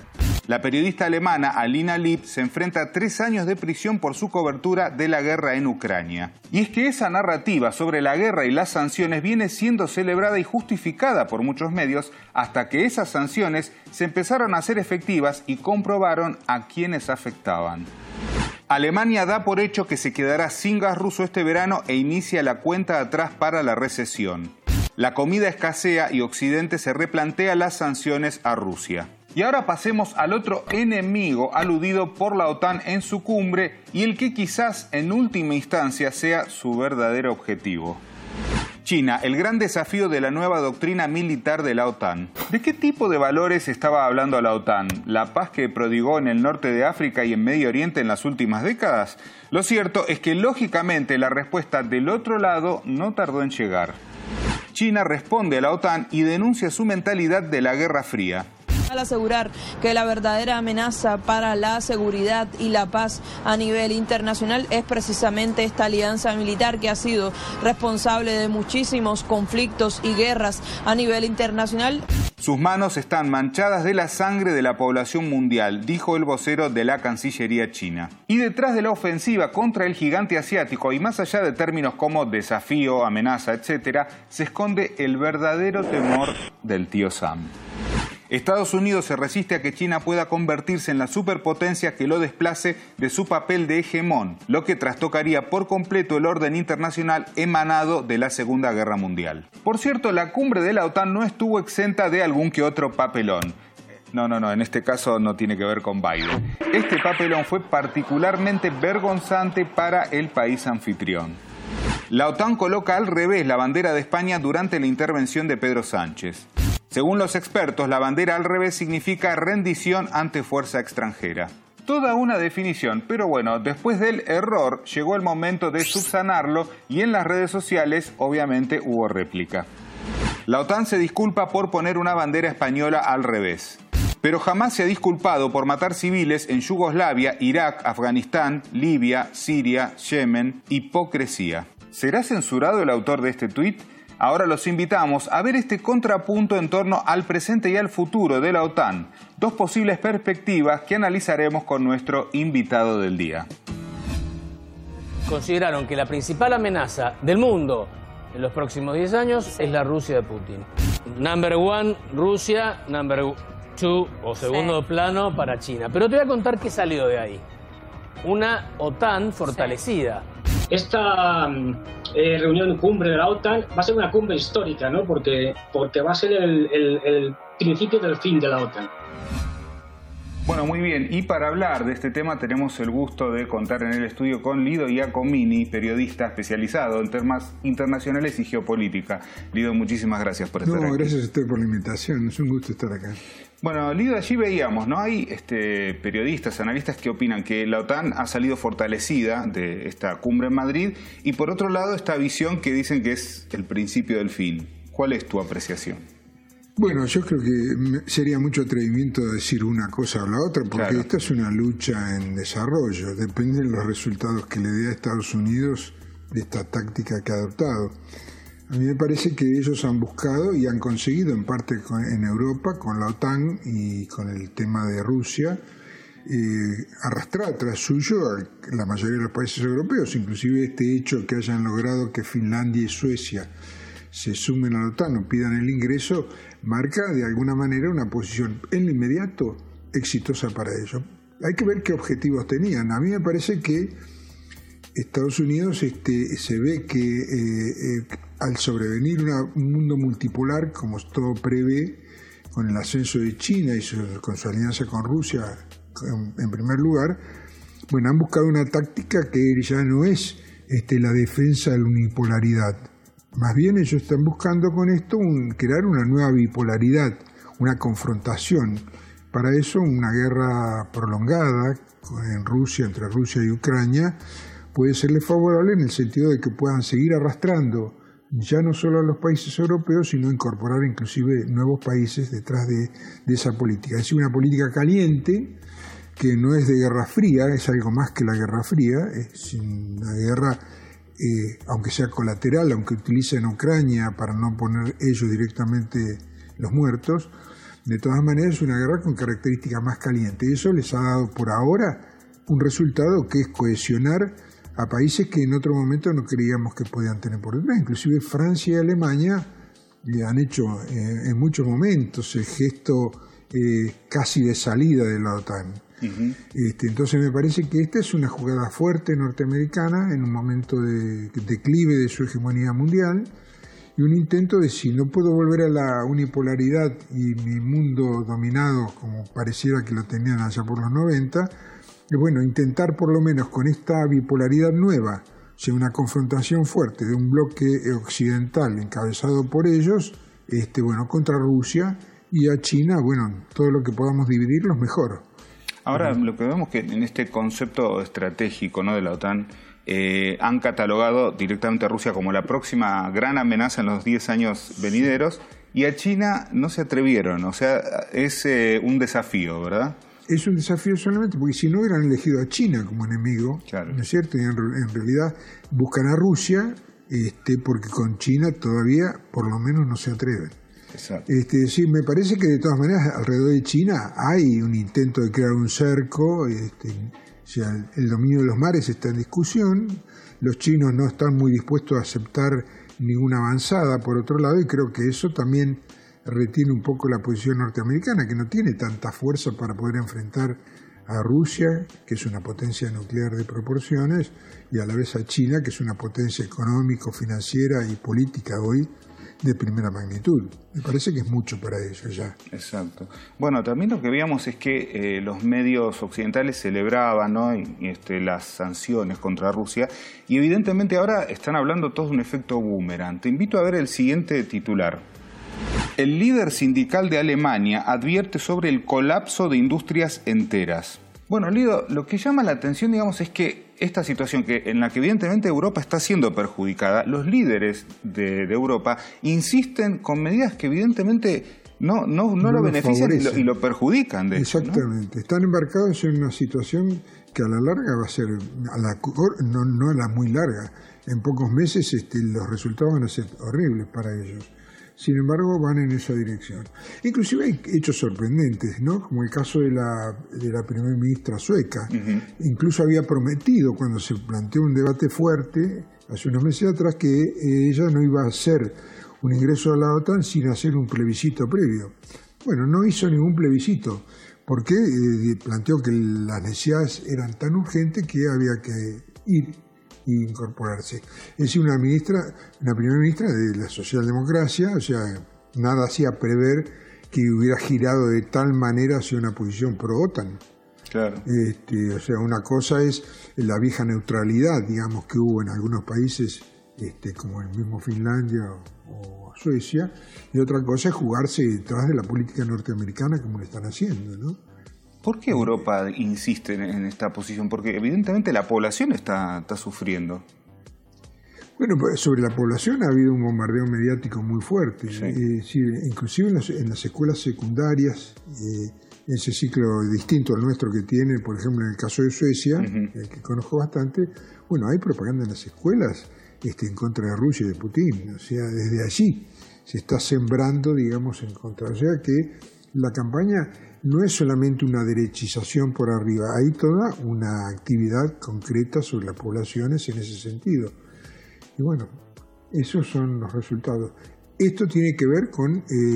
La periodista alemana Alina Lipp se enfrenta a 3 años de prisión por su cobertura de la guerra en Ucrania. Y es que esa narrativa sobre la guerra y las sanciones viene siendo celebrada y justificada por muchos medios hasta que esas sanciones se empezaron a hacer efectivas y comprobaron a quienes afectaban. Alemania da por hecho que se quedará sin gas ruso este verano e inicia la cuenta atrás para la recesión. La comida escasea y Occidente se replantea las sanciones a Rusia. Y ahora pasemos al otro enemigo aludido por la OTAN en su cumbre y el que quizás en última instancia sea su verdadero objetivo. China, el gran desafío de la nueva doctrina militar de la OTAN. ¿De qué tipo de valores estaba hablando la OTAN? ¿La paz que prodigó en el norte de África y en Medio Oriente en las últimas décadas? Lo cierto es que lógicamente la respuesta del otro lado no tardó en llegar. China responde a la OTAN y denuncia su mentalidad de la Guerra Fría. Al asegurar que la verdadera amenaza para la seguridad y la paz a nivel internacional es precisamente esta alianza militar que ha sido responsable de muchísimos conflictos y guerras a nivel internacional. Sus manos están manchadas de la sangre de la población mundial, dijo el vocero de la Cancillería china. Y detrás de la ofensiva contra el gigante asiático, y más allá de términos como desafío, amenaza, etc., se esconde el verdadero temor del tío Sam. Estados Unidos se resiste a que China pueda convertirse en la superpotencia que lo desplace de su papel de hegemón, lo que trastocaría por completo el orden internacional emanado de la Segunda Guerra Mundial. Por cierto, la cumbre de la OTAN no estuvo exenta de algún que otro papelón. No, en este caso no tiene que ver con Biden. Este papelón fue particularmente vergonzante para el país anfitrión. La OTAN coloca al revés la bandera de España durante la intervención de Pedro Sánchez. Según los expertos, la bandera al revés significa rendición ante fuerza extranjera. Toda una definición, pero bueno, después del error llegó el momento de subsanarlo y en las redes sociales obviamente hubo réplica. La OTAN se disculpa por poner una bandera española al revés, pero jamás se ha disculpado por matar civiles en Yugoslavia, Irak, Afganistán, Libia, Siria, Yemen. Hipocresía. ¿Será censurado el autor de este tuit? Ahora los invitamos a ver este contrapunto en torno al presente y al futuro de la OTAN. 2 posibles perspectivas que analizaremos con nuestro invitado del día. Consideraron que la principal amenaza del mundo en los próximos 10 años es la Rusia de Putin. Number 1, Rusia. Number 2, o segundo plano, para China. Pero te voy a contar qué salió de ahí. Una OTAN fortalecida. Esta reunión cumbre de la OTAN va a ser una cumbre histórica, ¿no? Porque va a ser el principio del fin de la OTAN. Bueno, muy bien. Y para hablar de este tema tenemos el gusto de contar en el estudio con Lido Iacomini, periodista especializado en temas internacionales y geopolítica. Lido, muchísimas gracias por estar aquí. No, gracias a usted por la invitación. Es un gusto estar acá. Bueno, Lido, allí veíamos, ¿no? Hay periodistas, analistas que opinan que la OTAN ha salido fortalecida de esta cumbre en Madrid y por otro lado esta visión que dicen que es el principio del fin. ¿Cuál es tu apreciación? Bueno, yo creo que sería mucho atrevimiento decir una cosa o la otra, porque esta es una lucha en desarrollo. Depende de los resultados que le dé a Estados Unidos de esta táctica que ha adoptado. A mí me parece que ellos han buscado y han conseguido en parte en Europa, con la OTAN y con el tema de Rusia, arrastrar tras suyo a la mayoría de los países europeos. Inclusive este hecho que hayan logrado que Finlandia y Suecia se sumen a la OTAN o pidan el ingreso, marca de alguna manera una posición en lo inmediato exitosa para ellos. Hay que ver qué objetivos tenían. A mí me parece que Estados Unidos se ve que al sobrevenir un mundo multipolar, como todo prevé, con el ascenso de China y con su alianza con Rusia en primer lugar, bueno, han buscado una táctica que ya no es la defensa de la unipolaridad. Más bien ellos están buscando con esto crear una nueva bipolaridad, una confrontación. Para eso una guerra prolongada en Rusia, entre Rusia y Ucrania, puede serle favorable en el sentido de que puedan seguir arrastrando ya no solo a los países europeos, sino incorporar inclusive nuevos países detrás de esa política. Es decir, una política caliente que no es de guerra fría, es algo más que la guerra fría, es una guerra, aunque sea colateral, aunque utilicen Ucrania para no poner ellos directamente los muertos, de todas maneras es una guerra con características más calientes. Y eso les ha dado por ahora un resultado que es cohesionar a países que en otro momento no creíamos que podían tener por detrás. Inclusive Francia y Alemania le han hecho en muchos momentos el gesto casi de salida de la OTAN. Entonces me parece que esta es una jugada fuerte norteamericana en un momento de declive de su hegemonía mundial y un intento de, si no puedo volver a la unipolaridad y mi mundo dominado como pareciera que lo tenían allá por los 90, bueno, intentar por lo menos con esta bipolaridad nueva, o sea, una confrontación fuerte de un bloque occidental encabezado por ellos, contra Rusia, y a China, bueno, todo lo que podamos dividirlos mejor. Ahora, lo que vemos que en este concepto estratégico, ¿no?, de la OTAN, han catalogado directamente a Rusia como la próxima gran amenaza en los 10 años venideros, y a China no se atrevieron, o sea, es un desafío, ¿verdad? Es un desafío solamente porque si no hubieran elegido a China como enemigo, claro, ¿no es cierto? Y en realidad buscan a Rusia porque con China todavía por lo menos no se atreven. Exacto. Sí, me parece que de todas maneras alrededor de China hay un intento de crear un cerco, o sea, el dominio de los mares está en discusión, los chinos no están muy dispuestos a aceptar ninguna avanzada por otro lado, y creo que eso también retiene un poco la posición norteamericana, que no tiene tanta fuerza para poder enfrentar a Rusia, que es una potencia nuclear de proporciones, y a la vez a China, que es una potencia económico, financiera y política hoy de primera magnitud. Me parece que es mucho para ellos ya. Exacto. Bueno, también lo que veíamos es que los medios occidentales celebraban, ¿no?, las sanciones contra Rusia, y evidentemente ahora están hablando todos de un efecto boomerang. Te invito a ver el siguiente titular. El líder sindical de Alemania advierte sobre el colapso de industrias enteras. Bueno, Lido, lo que llama la atención, digamos, es que esta situación en la que evidentemente Europa está siendo perjudicada, los líderes de Europa insisten con medidas que evidentemente no lo benefician y lo perjudican. Exactamente, ¿no? Están embarcados en una situación que a la larga va a ser, no a la muy larga, en pocos meses los resultados van a ser horribles para ellos. Sin embargo, van en esa dirección. Inclusive hay hechos sorprendentes, ¿no? Como el caso de la primera ministra sueca. Incluso había prometido, cuando se planteó un debate fuerte, hace unos meses atrás, que ella no iba a hacer un ingreso a la OTAN sin hacer un plebiscito previo. Bueno, no hizo ningún plebiscito, porque planteó que las necesidades eran tan urgentes que había que ir y incorporarse. Es decir, una primera ministra de la socialdemocracia, o sea, nada hacía prever que hubiera girado de tal manera hacia una posición pro-OTAN. Claro. O sea, una cosa es la vieja neutralidad, digamos, que hubo en algunos países como el mismo Finlandia o Suecia, y otra cosa es jugarse detrás de la política norteamericana como lo están haciendo, ¿no? ¿Por qué Europa insiste en esta posición? Porque evidentemente la población está sufriendo. Bueno, pues sobre la población ha habido un bombardeo mediático muy fuerte. Sí, inclusive en las escuelas secundarias, ese ciclo distinto al nuestro que tiene, por ejemplo, en el caso de Suecia, el que conozco bastante, bueno, hay propaganda en las escuelas en contra de Rusia y de Putin. O sea, desde allí se está sembrando, digamos, en contra. O sea que la campaña no es solamente una derechización por arriba, hay toda una actividad concreta sobre las poblaciones en ese sentido. Y bueno, esos son los resultados. Esto tiene que ver con,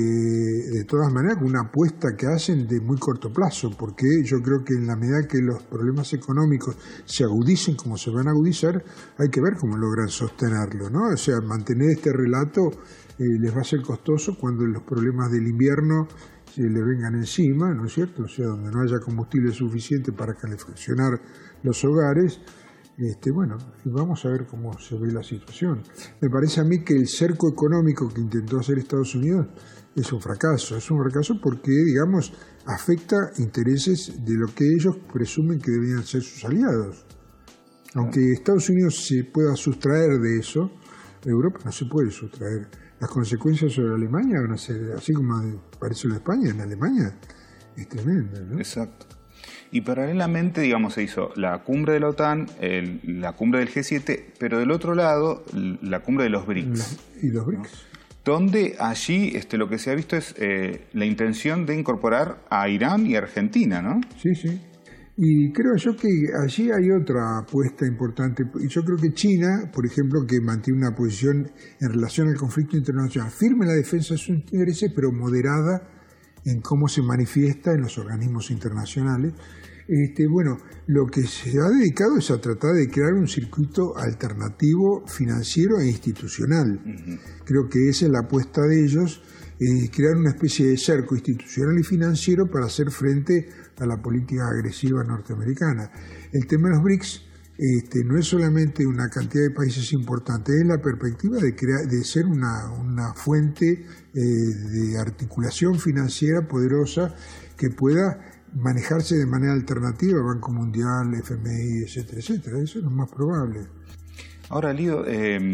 de todas maneras, con una apuesta que hacen de muy corto plazo, porque yo creo que en la medida que los problemas económicos se agudicen como se van a agudizar, hay que ver cómo logran sostenerlo, ¿no? O sea, mantener este relato les va a ser costoso cuando los problemas del invierno se le vengan encima, ¿no es cierto? O sea, donde no haya combustible suficiente para calefaccionar los hogares. Bueno, vamos a ver cómo se ve la situación. Me parece a mí que el cerco económico que intentó hacer Estados Unidos es un fracaso. Es un fracaso porque, digamos, afecta intereses de lo que ellos presumen que deberían ser sus aliados. Aunque Estados Unidos se pueda sustraer de eso, Europa no se puede sustraer. Las consecuencias sobre Alemania van a ser, así como parece en España, en Alemania, es tremenda, ¿no? Exacto. Y paralelamente, digamos, se hizo la cumbre de la OTAN, la cumbre del G7, pero del otro lado, la cumbre de los BRICS. ¿Y los BRICS? ¿No? Donde allí lo que se ha visto es la intención de incorporar a Irán y Argentina, ¿no? Sí, sí. Y creo yo que allí hay otra apuesta importante. Yo creo que China, por ejemplo, que mantiene una posición en relación al conflicto internacional, firme en la defensa de sus intereses, pero moderada en cómo se manifiesta en los organismos internacionales. Bueno, lo que se ha dedicado es a tratar de crear un circuito alternativo financiero e institucional. Creo que esa es la apuesta de ellos, crear una especie de cerco institucional y financiero para hacer frente a la política agresiva norteamericana. El tema de los BRICS no es solamente una cantidad de países importantes, es la perspectiva de ser una fuente de articulación financiera poderosa que pueda manejarse de manera alternativa, Banco Mundial, FMI, etcétera, etcétera. Eso es lo más probable. Ahora, Lido,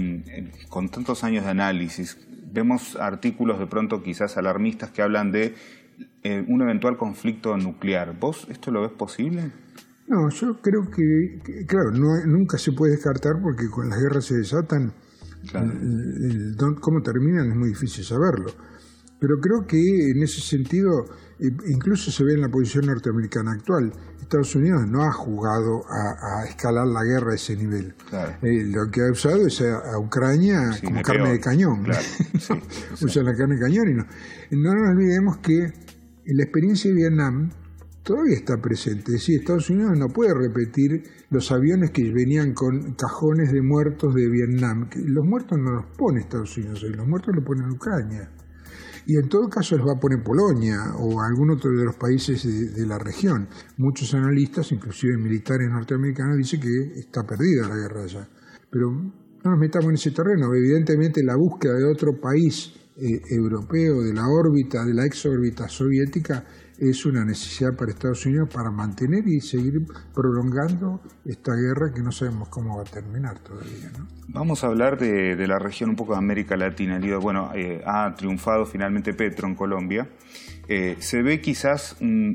con tantos años de análisis, vemos artículos de pronto quizás alarmistas que hablan de un eventual conflicto nuclear. ¿Vos esto lo ves posible? No, yo creo que claro, nunca se puede descartar porque con las guerras se desatan, claro. Cómo terminan es muy difícil saberlo. Pero creo que en ese sentido, incluso se ve en la posición norteamericana actual. Estados Unidos no ha jugado a escalar la guerra a ese nivel. Claro. Lo que ha usado es a Ucrania como carne de cañón. Claro. Sí, usa la carne de cañón. Y no nos olvidemos que la experiencia de Vietnam todavía está presente. Es decir, Estados Unidos no puede repetir los aviones que venían con cajones de muertos de Vietnam. Los muertos no los pone Estados Unidos, los muertos los pone Ucrania. Y en todo caso los va a poner Polonia o algún otro de los países de la región. Muchos analistas, inclusive militares norteamericanos, dicen que está perdida la guerra allá. Pero no nos metamos en ese terreno. Evidentemente la búsqueda de otro país europeo, de la órbita, de la exórbita soviética, es una necesidad para Estados Unidos para mantener y seguir prolongando esta guerra que no sabemos cómo va a terminar todavía, ¿no? Vamos a hablar de la región un poco de América Latina. Bueno, ha triunfado finalmente Petro en Colombia. Se ve quizás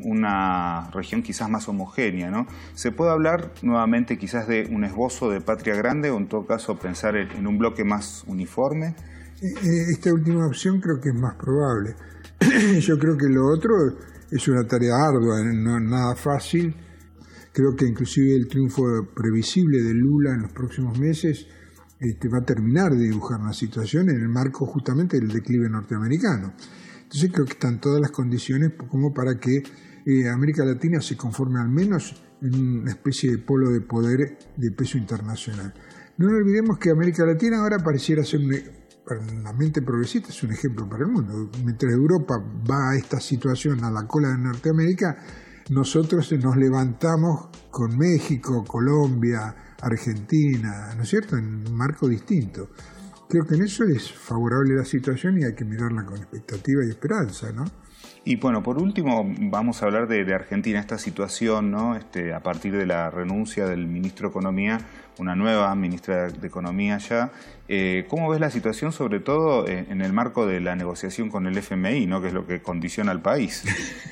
una región quizás más homogénea, ¿no? ¿Se puede hablar nuevamente quizás de un esbozo de patria grande o en todo caso pensar en un bloque más uniforme? Esta última opción creo que es más probable. Yo creo que lo otro es una tarea ardua, no es nada fácil. Creo que inclusive el triunfo previsible de Lula en los próximos meses va a terminar de dibujar una situación en el marco justamente del declive norteamericano. Entonces creo que están todas las condiciones como para que América Latina se conforme al menos en una especie de polo de poder de peso internacional. No nos olvidemos que América Latina ahora pareciera ser para la mente progresista es un ejemplo para el mundo. Mientras Europa va a esta situación a la cola de Norteamérica, nosotros nos levantamos con México, Colombia, Argentina, ¿no es cierto?, en un marco distinto. Creo que en eso es favorable la situación y hay que mirarla con expectativa y esperanza, ¿no? Y bueno, por último vamos a hablar de Argentina, esta situación, ¿no? A partir de la renuncia del ministro de Economía, una nueva ministra de Economía ya. ¿Cómo ves la situación, sobre todo en el marco de la negociación con el FMI, ¿no?, que es lo que condiciona al país?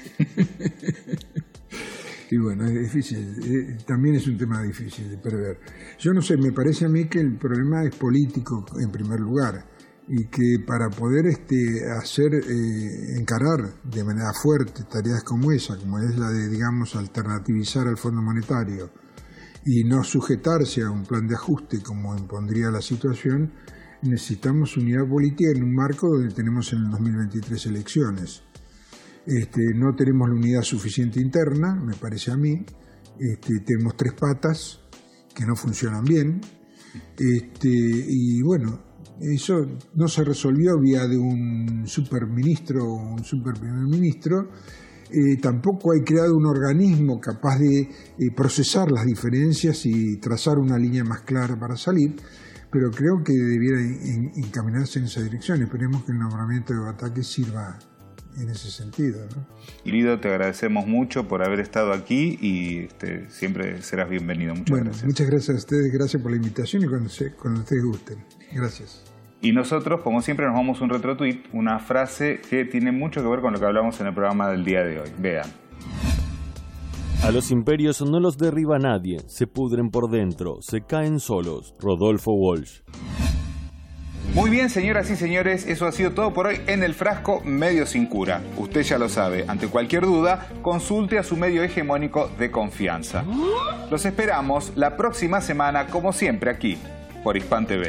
Y bueno, es difícil, también es un tema difícil de prever. Yo no sé, me parece a mí que el problema es político en primer lugar y que para poder encarar de manera fuerte tareas como esa, como es la de, digamos, alternativizar al Fondo Monetario y no sujetarse a un plan de ajuste como impondría la situación, necesitamos unidad política en un marco donde tenemos en el 2023 elecciones. No tenemos la unidad suficiente interna, me parece a mí. Tenemos 3 patas que no funcionan bien. Y bueno, eso no se resolvió vía de un superministro o un superprimer ministro. Tampoco hay creado un organismo capaz de procesar las diferencias y trazar una línea más clara para salir. Pero creo que debiera encaminarse en esa dirección. Esperemos que el nombramiento de Bataque sirva en ese sentido, ¿no? Guido, te agradecemos mucho por haber estado aquí y siempre serás bienvenido. Muchas gracias. Muchas gracias a ustedes, gracias por la invitación y cuando ustedes gusten. Gracias. Y nosotros, como siempre, nos vamos a un retro-tweet, una frase que tiene mucho que ver con lo que hablamos en el programa del día de hoy. Vean. A los imperios no los derriba nadie, se pudren por dentro, se caen solos. Rodolfo Walsh. Muy bien, señoras y señores, eso ha sido todo por hoy en El Frasco Medio Sin Cura. Usted ya lo sabe, ante cualquier duda, consulte a su medio hegemónico de confianza. Los esperamos la próxima semana, como siempre, aquí, por Hispan TV.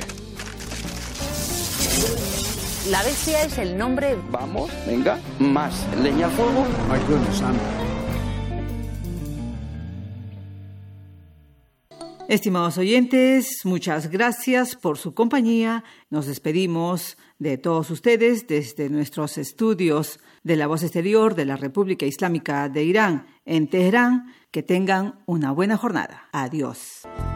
La bestia es el nombre... Vamos, venga, más leña al fuego. My goodness, Estimados oyentes, muchas gracias por su compañía. Nos despedimos de todos ustedes desde nuestros estudios de La Voz Exterior de la República Islámica de Irán en Teherán. Que tengan una buena jornada. Adiós.